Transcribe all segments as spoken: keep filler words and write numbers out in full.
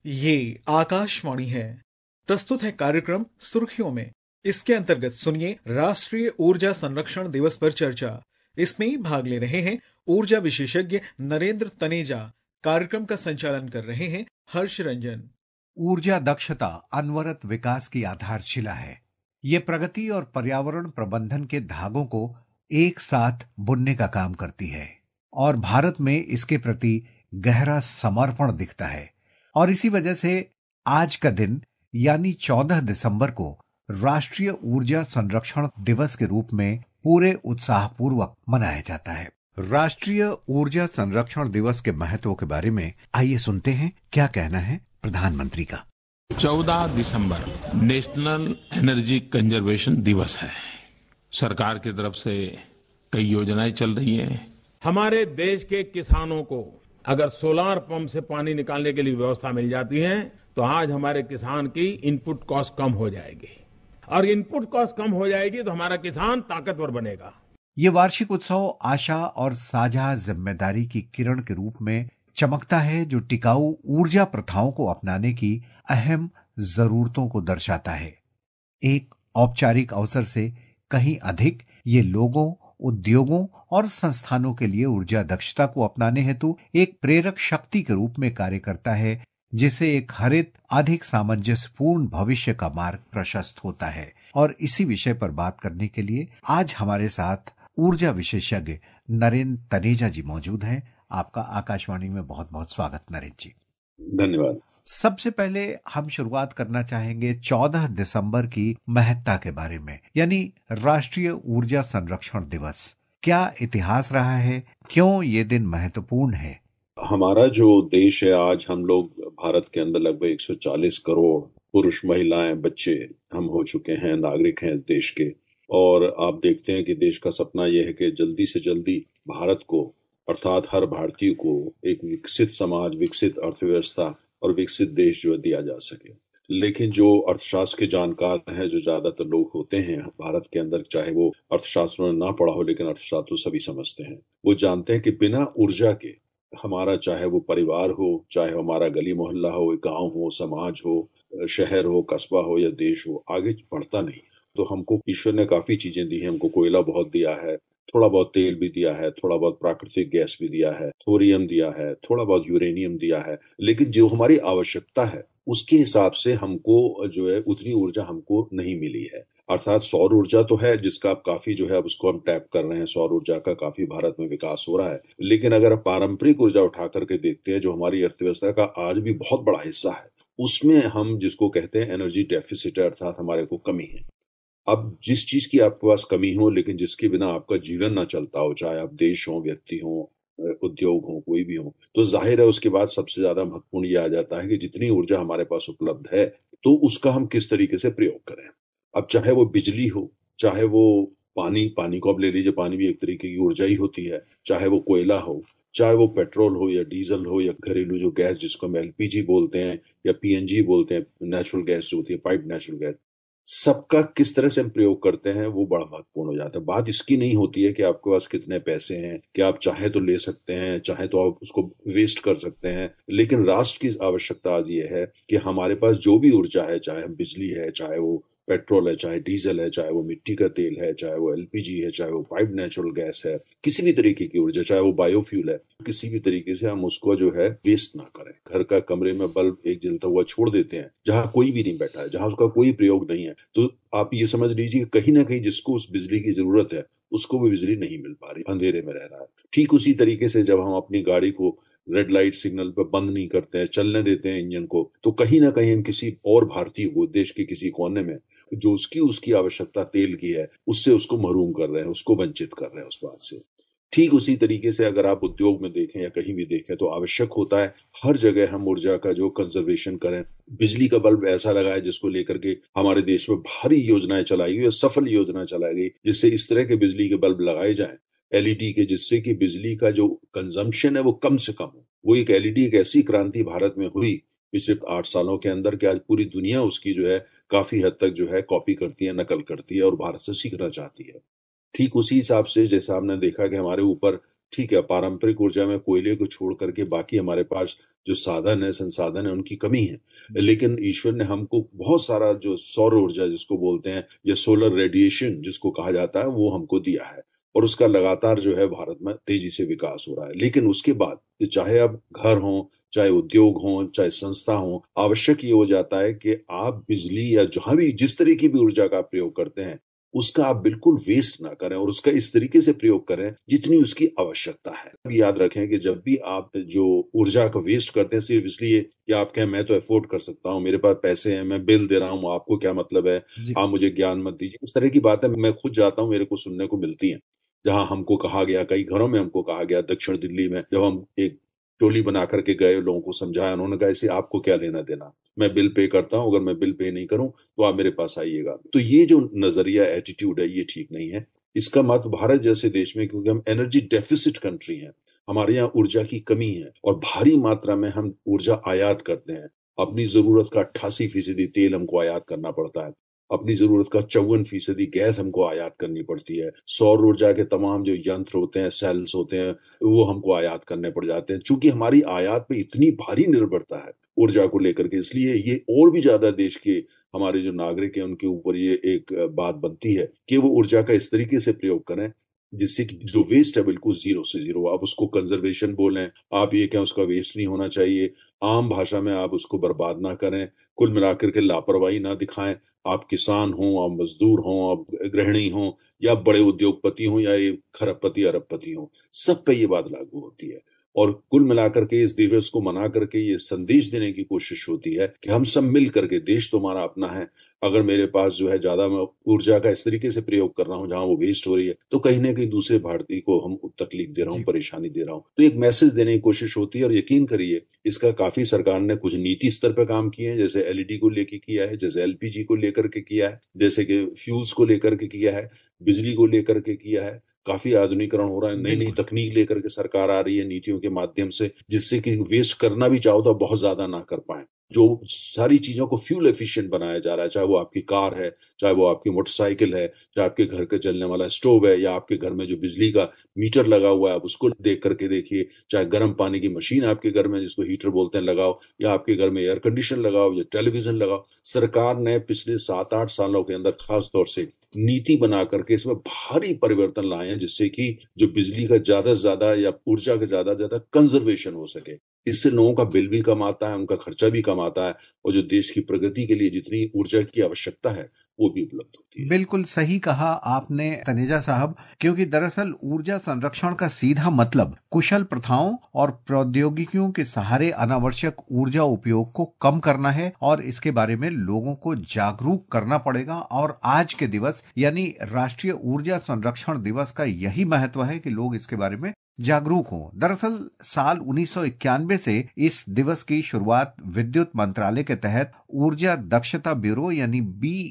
ये आकाशवाणी है। प्रस्तुत है कार्यक्रम सुर्खियों में। इसके अंतर्गत सुनिए राष्ट्रीय ऊर्जा संरक्षण दिवस पर चर्चा। इसमें भाग ले रहे हैं ऊर्जा विशेषज्ञ नरेंद्र तनेजा। कार्यक्रम का संचालन कर रहे हैं हर्ष रंजन। ऊर्जा दक्षता अनवरत विकास की आधारशिला है। ये प्रगति और पर्यावरण प्रबंधन के धागों को एक साथ बुनने का काम करती है और भारत में इसके प्रति गहरा समर्पण दिखता है। और इसी वजह से आज का दिन यानी चौदह दिसंबर को राष्ट्रीय ऊर्जा संरक्षण दिवस के रूप में पूरे उत्साहपूर्वक मनाया जाता है। राष्ट्रीय ऊर्जा संरक्षण दिवस के महत्व के बारे में आइए सुनते हैं क्या कहना है प्रधानमंत्री का। चौदह दिसंबर नेशनल एनर्जी कंजर्वेशन दिवस है। सरकार की तरफ से कई योजनाएं चल रही हैं। हमारे देश के किसानों को अगर सोलार पंप से पानी निकालने के लिए व्यवस्था मिल जाती है तो आज हमारे किसान की इनपुट कॉस्ट कम हो जाएगी और इनपुट कॉस्ट कम हो जाएगी तो हमारा किसान ताकतवर बनेगा। ये वार्षिक उत्सव आशा और साझा जिम्मेदारी की किरण के रूप में चमकता है जो टिकाऊ ऊर्जा प्रथाओं को अपनाने की अहम जरूरतों को दर्शाता है। एक औपचारिक अवसर से कहीं अधिक ये लोगों, उद्योगों और संस्थानों के लिए ऊर्जा दक्षता को अपनाने हेतु एक प्रेरक शक्ति के रूप में कार्य करता है, जिसे एक हरित अधिक सामंजस्यपूर्ण भविष्य का मार्ग प्रशस्त होता है। और इसी विषय पर बात करने के लिए आज हमारे साथ ऊर्जा विशेषज्ञ नरेंद्र तनेजा जी मौजूद हैं। आपका आकाशवाणी में बहुत बहुत स्वागत नरेंद्र जी। धन्यवाद। सबसे पहले हम शुरुआत करना चाहेंगे चौदह दिसंबर की महत्ता के बारे में, यानी राष्ट्रीय ऊर्जा संरक्षण दिवस। क्या इतिहास रहा है, क्यों ये दिन महत्वपूर्ण है? हमारा जो देश है, आज हम लोग भारत के अंदर लगभग एक सौ चालीस करोड़ पुरुष, महिलाएं, बच्चे हम हो चुके हैं, नागरिक हैं इस देश के। और आप देखते हैं कि देश का सपना यह है कि जल्दी से जल्दी भारत को, अर्थात हर भारतीय को एक विकसित समाज, विकसित अर्थव्यवस्था और विकसित देश जो दिया जा सके। लेकिन जो अर्थशास्त्र के जानकार हैं, जो ज्यादातर लोग होते हैं भारत के अंदर, चाहे वो अर्थशास्त्र में ना पढ़ा हो लेकिन अर्थशास्त्र सभी समझते हैं, वो जानते हैं कि बिना ऊर्जा के हमारा, चाहे वो परिवार हो, चाहे हमारा गली मोहल्ला हो, गांव हो, समाज हो, शहर हो, कस्बा हो या देश हो, आगे बढ़ता नहीं। तो हमको ईश्वर ने काफी चीजें दी हैं। हमको कोयला बहुत दिया है, थोड़ा बहुत तेल भी दिया है, थोड़ा बहुत प्राकृतिक गैस भी दिया है, थोरियम दिया है, थोड़ा बहुत यूरेनियम दिया है। लेकिन जो हमारी आवश्यकता है उसके हिसाब से हमको जो है उतनी ऊर्जा हमको नहीं मिली है। अर्थात सौर ऊर्जा तो है जिसका अब काफी जो है अब उसको हम टैप कर रहे हैं, सौर ऊर्जा का काफी भारत में विकास हो रहा है। लेकिन अगर पारंपरिक ऊर्जा उठा करके देखते हैं, जो हमारी अर्थव्यवस्था का आज भी बहुत बड़ा हिस्सा है, उसमें हम जिसको कहते हैं एनर्जी डेफिसिट, अर्थात हमारे को कमी है। अब जिस चीज की आपके पास कमी हो लेकिन जिसके बिना आपका जीवन ना चलता हो, चाहे आप देश हो, व्यक्ति हो, उद्योग हो, कोई भी हो, तो जाहिर है उसके बाद सबसे ज्यादा महत्वपूर्ण ये आ जाता है कि जितनी ऊर्जा हमारे पास उपलब्ध है तो उसका हम किस तरीके से प्रयोग करें। अब चाहे वो बिजली हो, चाहे वो पानी, पानी को अब ले लीजिए, पानी भी एक तरीके की ऊर्जा ही होती है, चाहे वो कोयला हो, चाहे वो पेट्रोल हो या डीजल हो या घरेलू जो गैस जिसको हम एलपीजी बोलते हैं या पीएनजी बोलते हैं, नेचुरल गैस जो होती है, पाइप नेचुरल गैस, सबका किस तरह से हम प्रयोग करते हैं वो बड़ा महत्वपूर्ण हो जाता है। बात इसकी नहीं होती है कि आपके पास कितने पैसे हैं, कि आप चाहे तो ले सकते हैं, चाहे तो आप उसको वेस्ट कर सकते हैं। लेकिन राष्ट्र की आवश्यकता आज ये है कि हमारे पास जो भी ऊर्जा है, चाहे बिजली है, चाहे वो पेट्रोल है, चाहे डीजल है, चाहे वो मिट्टी का तेल है, चाहे वो एलपीजी है, चाहे वो पाइप नेचुरल गैस है, किसी भी तरीके की ऊर्जा, चाहे वो बायोफ्यूल है, किसी भी तरीके से हम उसको जो है वेस्ट ना करें। घर का कमरे में बल्ब एक जलता हुआ छोड़ देते हैं जहां कोई भी नहीं बैठा है, जहां उसका कोई प्रयोग नहीं है, तो आप ये समझ लीजिए कहीं ना कहीं जिसको उस बिजली की जरूरत है उसको भी बिजली नहीं मिल पा रही, अंधेरे में रह रहा है। ठीक उसी तरीके से जब हम अपनी गाड़ी को रेड लाइट सिग्नल पर बंद नहीं करते हैं, चलने देते हैं इंजन को, तो कहीं ना कहीं हम किसी और भारतीय को देश के किसी कोने में जो उसकी उसकी आवश्यकता तेल की है उससे उसको महरूम कर रहे हैं, उसको वंचित कर रहे हैं उस बात से। ठीक उसी तरीके से अगर आप उद्योग में देखें या कहीं भी देखें तो आवश्यक होता है हर जगह हम ऊर्जा का जो कंजर्वेशन करें। बिजली का बल्ब ऐसा लगाए जिसको लेकर के हमारे देश में भारी योजनाएं चलाई गई, सफल योजनाएं चलाई गई, जिससे इस तरह के बिजली के बल्ब लगाए जाएं एलईडी के, जिससे कि बिजली का जो कंजम्पशन है वो कम से कम हो। वो एक एलईडी एक ऐसी क्रांति भारत में हुई पिछले आठ सालों के अंदर कि आज पूरी दुनिया उसकी जो है काफी हद तक जो है कॉपी करती है, नकल करती है और भारत से सीखना चाहती है। ठीक उसी हिसाब से जैसा हमने देखा कि हमारे ऊपर ठीक है, पारंपरिक ऊर्जा में कोयले को छोड़ करके बाकी हमारे पास जो साधन है, संसाधन है, उनकी कमी है। लेकिन ईश्वर ने हमको बहुत सारा जो सौर ऊर्जा जिसको बोलते हैं या सोलर रेडिएशन जिसको कहा जाता है, वो हमको दिया है और उसका लगातार जो है भारत में तेजी से विकास हो रहा है। लेकिन उसके बाद चाहे अब घर हो, चाहे उद्योग हो, चाहे संस्था हो, आवश्यक ये हो जाता है कि आप बिजली या जहां भी जिस तरह की भी ऊर्जा का आप प्रयोग करते हैं उसका आप बिल्कुल वेस्ट ना करें और उसका इस तरीके से प्रयोग करें जितनी उसकी आवश्यकता है। अब याद रखें कि जब भी आप जो ऊर्जा का वेस्ट करते हैं सिर्फ इसलिए कि आप कहें मैं तो अफोर्ड कर सकता हूँ, मेरे पास पैसे हैं, मैं बिल दे रहा हूँ, आपको क्या मतलब है, आप मुझे ज्ञान मत दीजिए, उस तरह की बातें मैं खुद जाता हूँ, मेरे को सुनने को मिलती हैं। जहां हमको कहा गया, कई घरों में हमको कहा गया, दक्षिण दिल्ली में जब हम एक टोली बना करके गए, लोगों को समझाया, उन्होंने कहा ऐसे आपको क्या लेना देना, मैं बिल पे करता हूं, अगर मैं बिल पे नहीं करूं तो आप मेरे पास आइएगा। तो ये जो नजरिया एटीट्यूड है ये ठीक नहीं है। इसका मत भारत जैसे देश में, क्योंकि हम एनर्जी डेफिसिट कंट्री हैं, हमारे यहाँ ऊर्जा की कमी है और भारी मात्रा में हम ऊर्जा आयात करते हैं। अपनी जरूरत का अट्ठासी फीसदी तेल हमको आयात करना पड़ता है, अपनी जरूरत का चौवन फीसदी गैस हमको आयात करनी पड़ती है, सौर ऊर्जा के तमाम जो यंत्र होते हैं, सेल्स होते हैं, वो हमको आयात करने पड़ जाते हैं। चूंकि हमारी आयात पे इतनी भारी निर्भरता है ऊर्जा को लेकर के, इसलिए ये और भी ज्यादा देश के हमारे जो नागरिक हैं उनके ऊपर ये एक बात बनती है कि वो ऊर्जा का इस तरीके से प्रयोग करें जिससे कि जो वेस्ट है बिल्कुल जीरो से जीरो। आप उसको कंजर्वेशन बोलें, आप ये कहें उसका वेस्ट नहीं होना चाहिए, आम भाषा में आप उसको बर्बाद ना करें, कुल मिलाकर के लापरवाही ना दिखाएं। आप किसान हों, आप मजदूर हों, आप गृहिणी हों, या बड़े उद्योगपति हों, या ये खरबपति अरबपति हों, सब पे ये बात लागू होती है। और कुल मिलाकर के इस दिवस को मना करके ये संदेश देने की कोशिश होती है कि हम सब मिल करके, देश तो हमारा अपना है, अगर मेरे पास जो है ज्यादा मैं ऊर्जा का इस तरीके से प्रयोग कर रहा हूं जहां वो वेस्ट हो रही है, तो कहीं ना कहीं दूसरे भारतीय को हम तकलीफ दे रहा हूं, परेशानी दे रहा हूं। तो एक मैसेज देने की कोशिश होती है और यकीन करिए इसका काफी सरकार ने कुछ नीति स्तर पर काम किए हैं, जैसे एलईडी को लेकर किया है, जैसे एलपीजी को लेकर के किया है, जैसे कि फ्यूल्स को लेकर के किया है, बिजली को लेकर के किया है। काफी आधुनिकरण हो रहा है, नई नई तकनीक लेकर के सरकार आ रही है नीतियों के माध्यम से, जिससे कि वेस्ट करना भी चाहो तो बहुत ज्यादा ना कर पाए। जो सारी चीजों को फ्यूल एफिशिएंट बनाया जा रहा है, चाहे वो आपकी कार है, चाहे वो आपकी मोटरसाइकिल है, चाहे आपके घर का चलने वाला स्टोव है, या आपके घर में जो बिजली का मीटर लगा हुआ है आप उसको देख करके देखिए, चाहे गर्म पानी की मशीन आपके घर में जिसको हीटर बोलते हैं लगाओ, या आपके घर में एयर कंडीशन लगाओ या टेलीविजन लगाओ। सरकार ने पिछले सात आठ सालों के अंदर खास तौर से नीति बना करके इसमें भारी परिवर्तन लाए हैं, जिससे कि जो बिजली का ज्यादा से ज्यादा या ऊर्जा का ज्यादा से ज्यादा कंजर्वेशन हो सके। इससे लोगों का बिल भी कम आता है, उनका खर्चा भी कम आता है, और जो देश की प्रगति के लिए जितनी ऊर्जा की आवश्यकता है वो भी उपलब्ध होती है। बिल्कुल सही कहा आपने तनेजा साहब, क्योंकि दरअसल ऊर्जा संरक्षण का सीधा मतलब कुशल प्रथाओं और प्रौद्योगिकियों के सहारे अनावश्यक ऊर्जा उपयोग को कम करना है, और इसके बारे में लोगों को जागरूक करना पड़ेगा। और आज के दिवस यानी राष्ट्रीय ऊर्जा संरक्षण दिवस का यही महत्व है कि लोग इसके बारे में जागरूक हों। दरअसल साल उन्नीस सौ इक्यानवे से इस दिवस की शुरुआत विद्युत मंत्रालय के तहत ऊर्जा दक्षता ब्यूरो यानी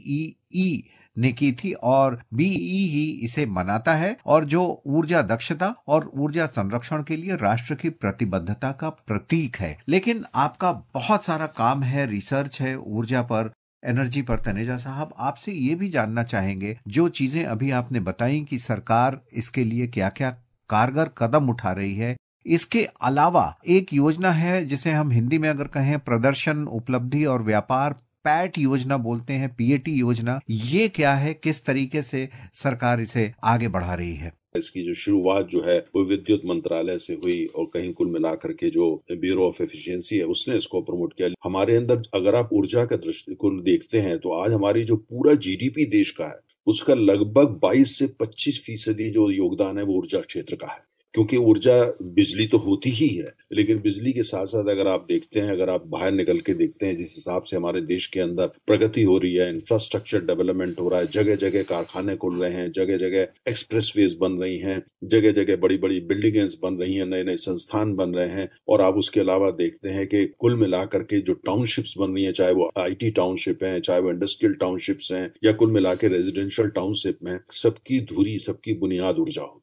बीईई ने की थी, और बीई ही इसे मनाता है, और जो ऊर्जा दक्षता और ऊर्जा संरक्षण के लिए राष्ट्र की प्रतिबद्धता का प्रतीक है। लेकिन आपका बहुत सारा काम है, रिसर्च है ऊर्जा पर, एनर्जी पर। तनेजा साहब, आपसे ये भी जानना चाहेंगे, जो चीजें अभी आपने बताई कि सरकार इसके लिए क्या क्या कारगर कदम उठा रही है, इसके अलावा एक योजना है जिसे हम हिंदी में अगर कहें प्रदर्शन, उपलब्धि और व्यापार, पैट योजना बोलते हैं, पीएटी योजना, ये क्या है, किस तरीके से सरकार इसे आगे बढ़ा रही है? इसकी जो शुरुआत जो है वो विद्युत मंत्रालय से हुई, और कहीं कुल मिलाकर के जो ब्यूरो ऑफ एफिशिएंसी है उसने इसको प्रमोट किया। हमारे अंदर अगर आप ऊर्जा का दृष्टिकोण देखते हैं तो आज हमारी जो पूरा जीडीपी देश का है उसका लगभग बाईस से पच्चीस फीसदी जो योगदान है वो ऊर्जा क्षेत्र का है। क्योंकि ऊर्जा बिजली तो होती ही है, लेकिन बिजली के साथ साथ अगर आप देखते हैं, अगर आप बाहर निकल के देखते हैं जिस हिसाब से हमारे देश के अंदर प्रगति हो रही है, इंफ्रास्ट्रक्चर डेवलपमेंट हो रहा है, जगह जगह कारखाने खुल रहे हैं, जगह जगह एक्सप्रेसवेज बन रही हैं, जगह जगह बड़ी बड़ी बिल्डिंग्स बन रही हैं, नए नए संस्थान बन रहे हैं, और आप उसके अलावा देखते हैं कि कुल मिलाकर के जो टाउनशिप्स बन रही हैं, चाहे वो आईटी टाउनशिप है, चाहे वो इंडस्ट्रियल टाउनशिप्स हैं, या कुल मिला के रेजिडेंशियल टाउनशिप में, सबकी धुरी, सबकी बुनियाद ऊर्जा होती है।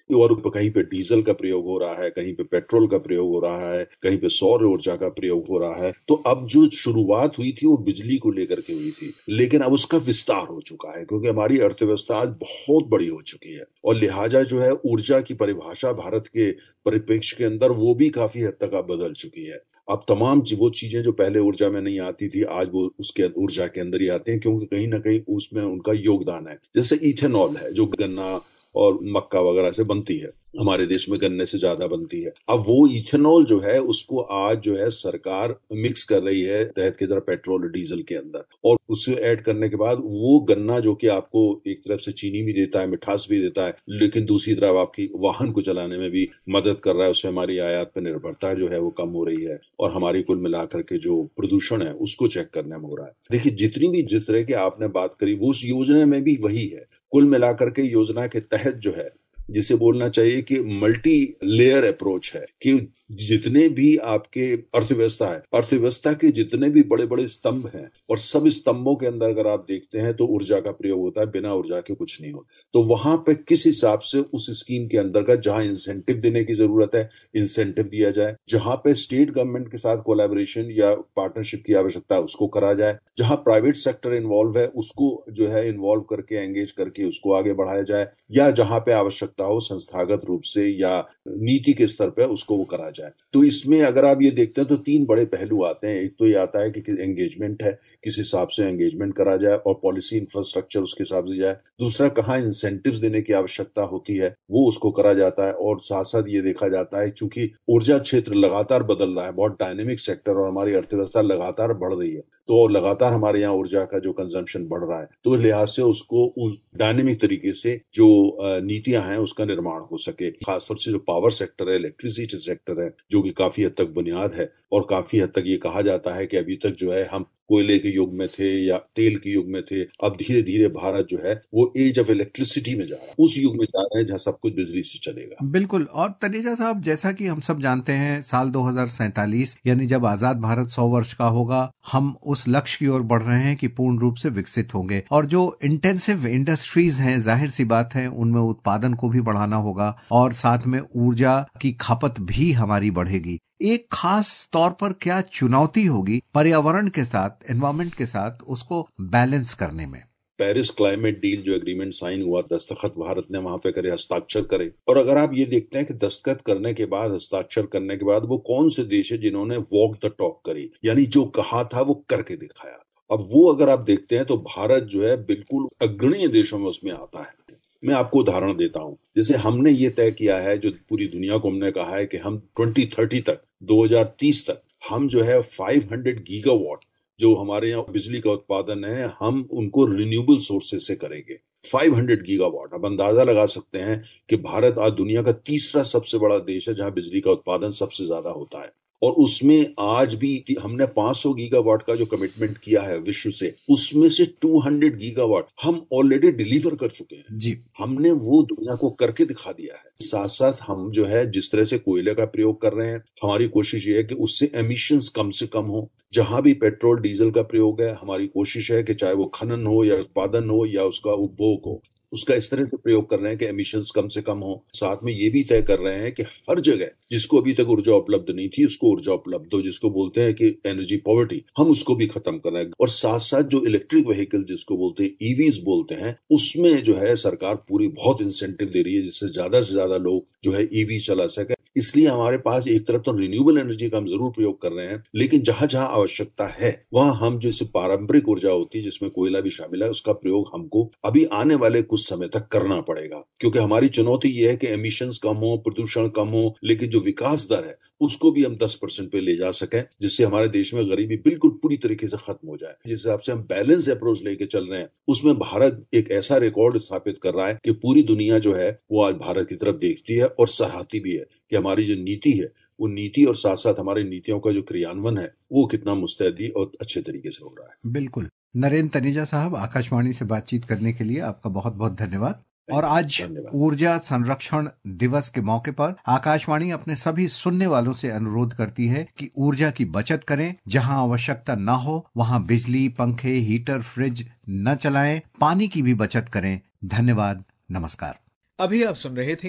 और कहीं पे डीजल का प्रयोग हो रहा है, कहीं पे पेट्रोल का प्रयोग हो रहा है, कहीं पे सौर ऊर्जा का प्रयोग हो रहा है। तो अब जो शुरुआत हुई थी वो बिजली को लेकर के हुई थी, लेकिन अब उसका विस्तार हो चुका है क्योंकि हमारी अर्थव्यवस्था आज बहुत बड़ी हो चुकी है और लिहाजा जो है ऊर्जा की परिभाषा भारत के परिप्रेक्ष्य के अंदर वो भी काफी हद तक अब बदल चुकी है। अब तमाम वो चीजें जो पहले ऊर्जा में नहीं आती थी आज वो उसके ऊर्जा के अंदर ही आते हैं क्योंकि कहीं ना कहीं उसमें उनका योगदान है। जैसे इथेनॉल है जो गन्ना और मक्का वगैरह से बनती है, हमारे देश में गन्ने से ज्यादा बनती है। अब वो इथेनॉल जो है उसको आज जो है सरकार मिक्स कर रही है तहत की तरह पेट्रोल और डीजल के अंदर, और उसे ऐड करने के बाद वो गन्ना जो कि आपको एक तरफ से चीनी भी देता है, मिठास भी देता है, लेकिन दूसरी तरफ आपकी वाहन को चलाने में भी मदद कर रहा है। उससे हमारी आयात पर निर्भरता जो है वो कम हो रही है और हमारी कुल मिलाकर के जो प्रदूषण है उसको चेक करने में हो रहा है। देखिए जितनी भी जिस तरह की आपने बात करी वो उस योजना में भी वही है। कुल मिलाकर के योजना के तहत जो है जिसे बोलना चाहिए कि मल्टी लेयर अप्रोच है कि जितने भी आपके अर्थव्यवस्था है, अर्थव्यवस्था के जितने भी बड़े बड़े स्तंभ हैं और सब स्तंभों के अंदर अगर आप देखते हैं तो ऊर्जा का प्रयोग होता है, बिना ऊर्जा के कुछ नहीं होता। तो वहां पे किस हिसाब से उस स्कीम के अंतर्गत जहां इंसेंटिव देने की जरूरत है इंसेंटिव दिया जाए, जहां पे स्टेट गवर्नमेंट के साथ कोलैबोरेशन या पार्टनरशिप की आवश्यकता है उसको करा जाए, जहां प्राइवेट सेक्टर इन्वॉल्व है उसको जो है इन्वॉल्व करके एंगेज करके उसको आगे बढ़ाया जाए, या जहां पे आवश्यकता हो संस्थागत रूप से या नीति के स्तर पर उसको वो करा जाए। तो इसमें अगर आप ये देखते हैं तो तीन बड़े पहलू आते हैं। एक तो ये आता है कि एंगेजमेंट है, किस हिसाब से एंगेजमेंट करा जाए और पॉलिसी इंफ्रास्ट्रक्चर उसके हिसाब से जाए। दूसरा कहाँ इंसेंटिव्स देने की आवश्यकता होती है वो उसको करा जाता है, और साथ साथ ये देखा जाता है चूंकि ऊर्जा क्षेत्र लगातार बदल रहा है, बहुत डायनेमिक सेक्टर और हमारी अर्थव्यवस्था लगातार बढ़ रही है, तो लगातार हमारे यहाँ ऊर्जा का जो कंजम्पशन बढ़ रहा है, तो लिहाज से उसको उस डायनेमिक तरीके से जो नीतियां हैं उसका निर्माण हो सके। खासतौर से जो पावर सेक्टर है, इलेक्ट्रिसिटी सेक्टर है, जो कि काफी हद तक बुनियाद है, और काफी हद तक ये कहा जाता है कि अभी तक जो है हम कोयले के युग में थे या तेल के युग में थे, अब धीरे धीरे भारत जो है वो एज ऑफ इलेक्ट्रिसिटी में जा रहा है, उस युग में जा रहे हैं जहां सब कुछ बिजली से चलेगा। बिल्कुल। और तनेजा साहब, जैसा कि हम सब जानते हैं साल दो हज़ार सैंतालीस यानी जब आजाद भारत सौ वर्ष का होगा, हम उस लक्ष्य की ओर बढ़ रहे हैं कि पूर्ण रूप से विकसित होंगे, और जो इंटेंसिव इंडस्ट्रीज हैं जाहिर सी बात है उनमें उत्पादन को भी बढ़ाना होगा और साथ में ऊर्जा की खपत भी हमारी बढ़ेगी। एक खास तौर पर क्या चुनौती होगी पर्यावरण के साथ, एनवायरमेंट के साथ उसको बैलेंस करने में? पेरिस क्लाइमेट डील जो एग्रीमेंट साइन हुआ, दस्तखत भारत ने वहां पे करे, हस्ताक्षर करे, और अगर आप ये देखते हैं कि दस्तखत करने के बाद, हस्ताक्षर करने के बाद वो कौन से देश है जिन्होंने वॉक द टॉक करी, यानी जो कहा था वो करके दिखाया। अब वो अगर आप देखते हैं तो भारत जो है बिल्कुल अग्रणीय देशों में उसमें आता है। मैं आपको उदाहरण देता हूं, जैसे हमने ये तय किया है, जो पूरी दुनिया को हमने कहा है कि हम दो हज़ार तीस तक दो हज़ार तीस तक हम जो है पाँच सौ गीगावाट जो हमारे यहाँ बिजली का उत्पादन है हम उनको रिन्यूएबल सोर्सेज से करेंगे। पाँच सौ गीगावाट। अब अंदाजा लगा सकते हैं कि भारत आज दुनिया का तीसरा सबसे बड़ा देश है जहां बिजली का उत्पादन सबसे ज्यादा होता है, और उसमें आज भी हमने पाँच सौ गीगावाट का जो कमिटमेंट किया है विश्व से, उसमें से दो सौ गीगावाट हम ऑलरेडी डिलीवर कर चुके हैं जी। हमने वो दुनिया को करके दिखा दिया है। साथ साथ हम जो है जिस तरह से कोयले का प्रयोग कर रहे हैं, हमारी कोशिश ये है कि उससे एमिशंस कम से कम हो। जहां भी पेट्रोल डीजल का प्रयोग है, हमारी कोशिश है कि चाहे वो खनन हो या उत्पादन हो या उसका उपभोग हो, उसका इस तरह से प्रयोग कर रहे हैं कि एमिशंस कम से कम हो। साथ में ये भी तय कर रहे हैं कि हर जगह जिसको अभी तक ऊर्जा उपलब्ध नहीं थी उसको ऊर्जा उपलब्ध हो, जिसको बोलते हैं कि एनर्जी पॉवर्टी, हम उसको भी खत्म कर रहे हैं। और साथ साथ जो इलेक्ट्रिक व्हीकल जिसको बोलते हैं ईवीज बोलते हैं, उसमें जो है सरकार पूरी बहुत इंसेंटिव दे रही है जिससे ज्यादा से ज्यादा लोग जो है ईवी चला सके। इसलिए हमारे पास एक तरफ तो रिन्यूएबल एनर्जी का हम जरूर प्रयोग कर रहे हैं, लेकिन जहां जहां आवश्यकता है वहां हम जैसे पारंपरिक ऊर्जा होती है जिसमें कोयला भी शामिल है, उसका प्रयोग हमको अभी आने वाले कुछ समय तक करना पड़ेगा। क्योंकि हमारी चुनौती ये है कि एमिशंस कम हो, प्रदूषण कम हो, लेकिन जो विकास दर है उसको भी हम दस परसेंट पे ले जा सकें, जिससे हमारे देश में गरीबी बिल्कुल पूरी तरीके से खत्म हो जाए। जिस हिसाब से हम बैलेंस अप्रोच लेके चल रहे हैं, उसमें भारत एक ऐसा रिकॉर्ड स्थापित कर रहा है कि पूरी दुनिया जो है वो आज भारत की तरफ देखती है और सराहती भी है कि हमारी जो नीति है वो नीति और साथ साथ हमारी नीतियों का जो क्रियान्वयन है वो कितना मुस्तैदी और अच्छे तरीके से हो रहा है। बिल्कुल। नरेंद्र तनेजा साहब, आकाशवाणी से बातचीत करने के लिए आपका बहुत बहुत धन्यवाद। और आज ऊर्जा संरक्षण दिवस के मौके पर आकाशवाणी अपने सभी सुनने वालों से अनुरोध करती है कि ऊर्जा की बचत करें। जहां आवश्यकता न हो वहां बिजली, पंखे, हीटर, फ्रिज न चलाएं। पानी की भी बचत करें। धन्यवाद। नमस्कार। अभी आप सुन रहे थे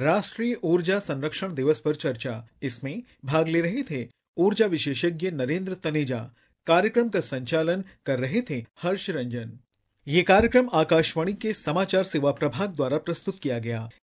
राष्ट्रीय ऊर्जा संरक्षण दिवस पर चर्चा। इसमें भाग ले रहे थे ऊर्जा विशेषज्ञ नरेंद्र तनेजा। कार्यक्रम का संचालन कर रहे थे हर्ष रंजन। ये कार्यक्रम आकाशवाणी के समाचार सेवा प्रभाग द्वारा प्रस्तुत किया गया।